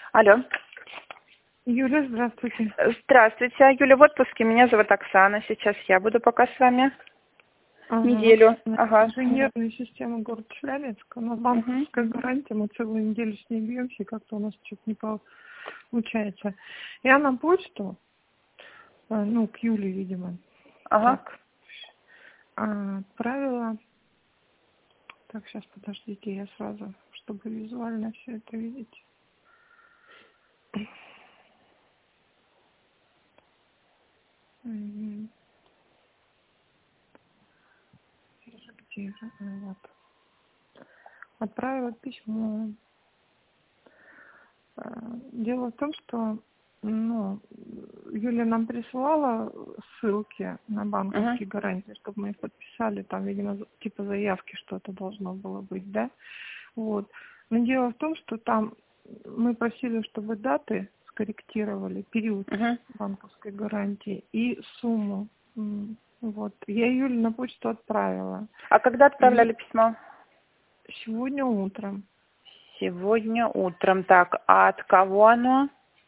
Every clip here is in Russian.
Алло. Юля, здравствуйте. Здравствуйте, Юля в отпуске. Меня зовут Оксана. Сейчас я буду пока с вами неделю. Ага. Инженерная система города Челябинска. На банковской гарантии мы целую неделю с ней бьемся, и как-то у нас что-то не получается. Я на почту, к Юле, видимо, Ага. отправила. Так, сейчас подождите, я сразу, чтобы визуально все это видеть. Где же? Вот. Отправила письмо. Дело в том, что Юля нам присылала ссылки на банковские гарантии, чтобы мы их подписали. Там, видимо, типа заявки что-то должно было быть, да? Вот. Но дело в том, что там мы просили, чтобы даты скорректировали, период банковской гарантии и сумму. Вот. Я Юле на почту отправила. А когда отправляли письмо? Сегодня утром. Сегодня утром. Так, а от кого оно?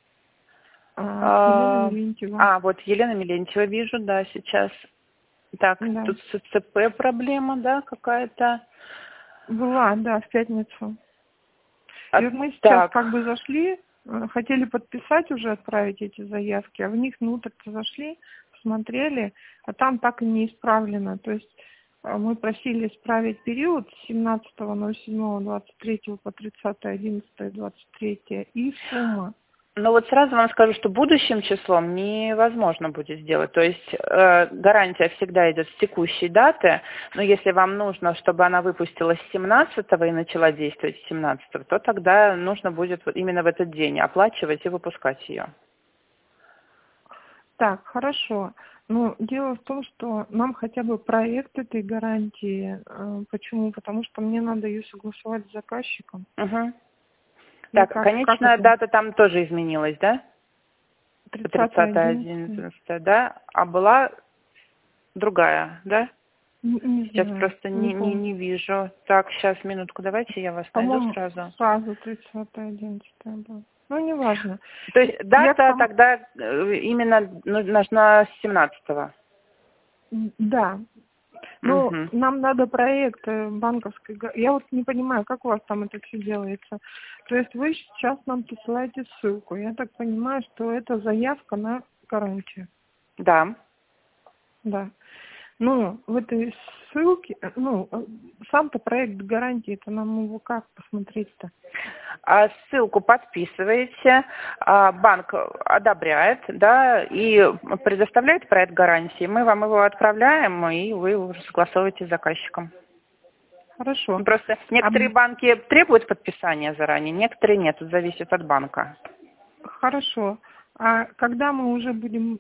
Елена Милентьева. Вот Елена Милентьева вижу, да, сейчас. Так, Да. тут с ЦП проблема, да, какая-то? Была, да, в пятницу. И вот мы сейчас как бы зашли, хотели подписать уже, отправить эти заявки, а в них внутрь-то зашли, посмотрели, а там так и не исправлено. То есть мы просили исправить период с 17.07.23 по 30.11.23 и сумма. Ну вот сразу вам скажу, что будущим числом невозможно будет сделать. То есть гарантия всегда идет с текущей даты, но если вам нужно, чтобы она выпустилась с 17-го и начала действовать с 17-го, то тогда нужно будет вот именно в этот день оплачивать и выпускать ее. Так, хорошо. Но дело в том, что нам хотя бы проект этой гарантии. Почему? Потому что мне надо ее согласовать с заказчиком. Так, конечная дата там тоже изменилась, да? 30.11, да? А была другая, да? Не Сейчас знаю, просто не вижу. Так, сейчас, минутку, давайте я вас найду сразу. Сразу 30.11 было. Ну, неважно. То есть дата тогда именно нужна с 17-го? Да. Но нам надо проект банковской. Я вот не понимаю, как у вас там это все делается. То есть вы сейчас нам присылаете ссылку. Я так понимаю, что это заявка на гарантию. Да. Да. Ну, в этой ссылке, сам-то проект гарантии, это нам его как посмотреть-то? Ссылку подписываете, банк одобряет, да, и предоставляет проект гарантии. Мы вам его отправляем, и вы уже согласовываете с заказчиком. Хорошо. Просто некоторые банки требуют подписания заранее, некоторые нет, это зависит от банка. Хорошо. А когда мы уже будем,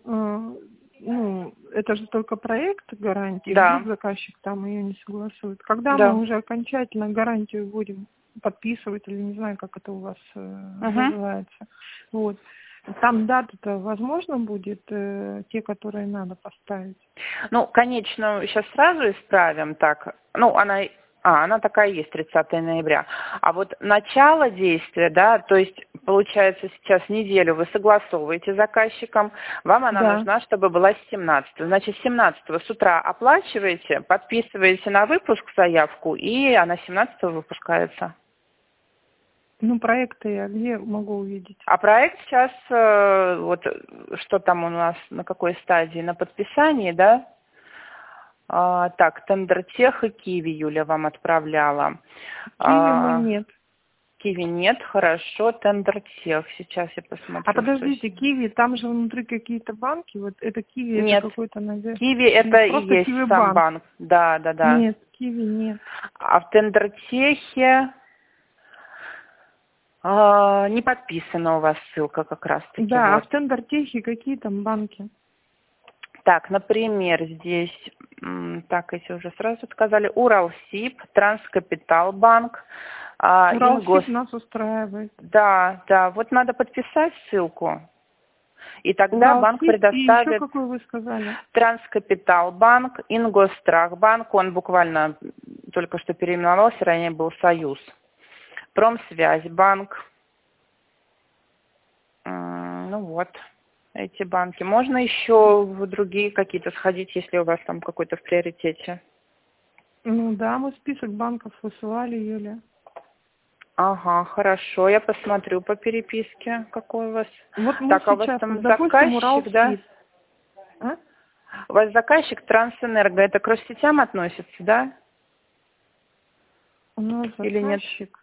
это же только проект гарантии, вдруг заказчик там ее не согласует. Когда мы уже окончательно гарантию будем подписывать, или не знаю, как это у вас называется, вот. Там даты-то возможно будет, те, которые надо поставить? Ну, конечно, сейчас сразу исправим так. Она такая есть, 30 ноября. А вот начало действия, да, то есть, получается, сейчас неделю вы согласовываете с заказчиком, вам она нужна, чтобы была с 17-го. Значит, с 17-го с утра оплачиваете, подписываете на выпуск заявку, и она 17-го выпускается. Проекты я где могу увидеть? А проект сейчас, что там у нас, на какой стадии? На подписании, да? Так, Тендертех и Киви Юля вам отправляла. Киви нет. Киви нет, хорошо. Тендертех, сейчас я посмотрю. А подождите, Киви, там же внутри какие-то банки, вот это Киви, нет, это какой-то, наверное... Киви это и есть сам банк. Да. Нет, Киви нет. А в Тендертехе не подписана у вас ссылка как раз-таки. Да, вот. А в Тендертехе какие там банки? Так, например, здесь, если уже сразу сказали, Уралсиб, Транскапиталбанк. Уралсиб нас устраивает. Да, вот надо подписать ссылку, и тогда Уралсиб, банк предоставит... И еще какой вы сказали? Транскапиталбанк, Ингосстрахбанк, он буквально только что переименовался, ранее был Союз. Промсвязьбанк. ну вот, эти банки. Можно еще в другие какие-то сходить, если у вас там какой-то в приоритете? Ну да, мы список банков высылали, Юля. Ага, хорошо, я посмотрю по переписке, какой у вас. Вот мы так, а у сейчас, вас там допустим, заказчик, Уралсиб. да? А? У вас заказчик Трансэнерго, это к Россетям относится, да? У нас Или нет? заказчик.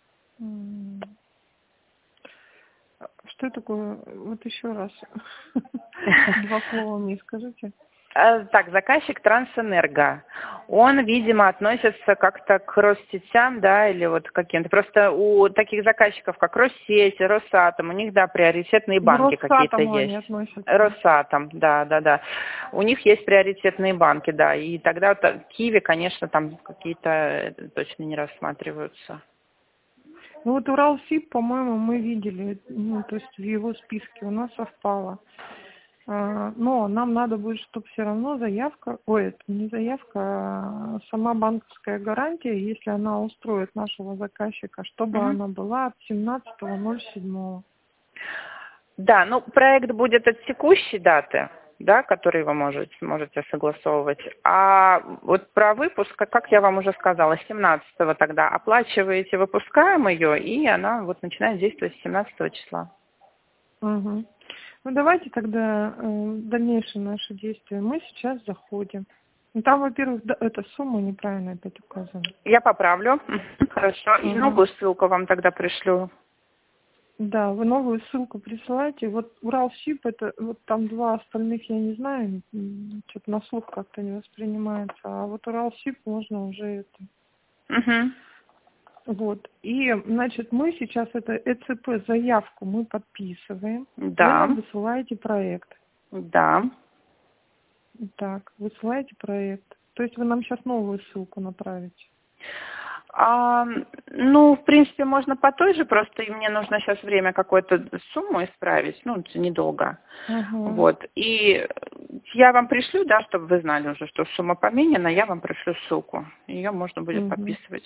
Что такое? Вот еще раз. Два слова мне скажите. Так, заказчик Трансэнерго. Он, видимо, относится как-то к Россетям, да, или вот каким-то. Просто у таких заказчиков, как Россети, Росатом, у них, да, приоритетные банки какие-то есть. Росатом, да. У них есть приоритетные банки, да. И тогда Киви, конечно, там какие-то точно не рассматриваются. Ну вот Уралсиб, по-моему, мы видели, ну, то есть в его списке у нас совпало. Но нам надо будет, чтобы все равно заявка, это не заявка, а сама банковская гарантия, если она устроит нашего заказчика, чтобы она была от 17.07. Да, ну проект будет от текущей даты, да, который вы можете согласовывать. А вот про выпуск, как я вам уже сказала, 17-го тогда оплачиваете, выпускаем ее, и она вот начинает действовать с 17 числа. Угу. Ну давайте тогда дальнейшие наши действия. Мы сейчас заходим. Ну, там, во-первых, эта сумма неправильно опять указана. Я поправлю. Хорошо. И новую ссылку вам тогда пришлю. Да, вы новую ссылку присылайте. Вот Уралсиб, это вот там два остальных я не знаю, что-то на слух как-то не воспринимается. А вот Уралсиб можно уже это. Вот. И, значит, мы сейчас это ЭЦП заявку мы подписываем. Да. Вы нам высылаете проект. Да. Так, высылаете проект. То есть вы нам сейчас новую ссылку направите? Ну, в принципе, можно по той же, просто и мне нужно сейчас время какую-то сумму исправить, ну, это недолго. Вот. И я вам пришлю, да, чтобы вы знали уже, что сумма поменяна, я вам пришлю ссылку. Ее можно будет подписывать.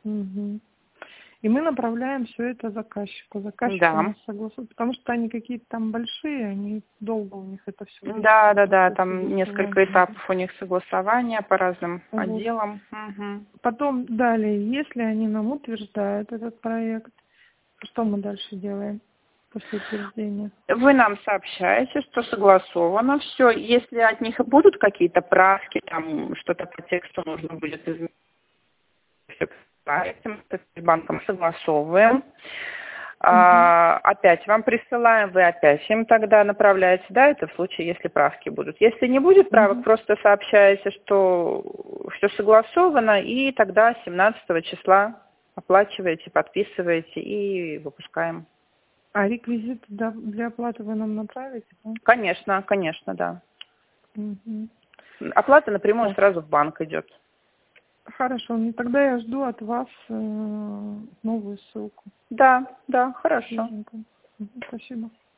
И мы направляем все это заказчику. Заказчик у нас согласует, потому что они какие-то там большие, они долго у них это все. Да, там несколько этапов у них согласования по разным отделам. Потом далее, если они нам утверждают этот проект, что мы дальше делаем после утверждения? Вы нам сообщаете, что согласовано все. Если от них будут какие-то правки, там что-то по тексту нужно будет изменить, с банком согласовываем. Опять вам присылаем, вы опять им тогда направляете, да, это в случае, если правки будут. Если не будет правок, просто сообщаете, что все согласовано, и тогда 17 числа оплачиваете, подписываете и выпускаем. А реквизиты для оплаты вы нам направите? Да? Конечно, да. Оплата напрямую сразу в банк идет. Хорошо, ну тогда я жду от вас новую ссылку. Да, хорошо. Спасибо.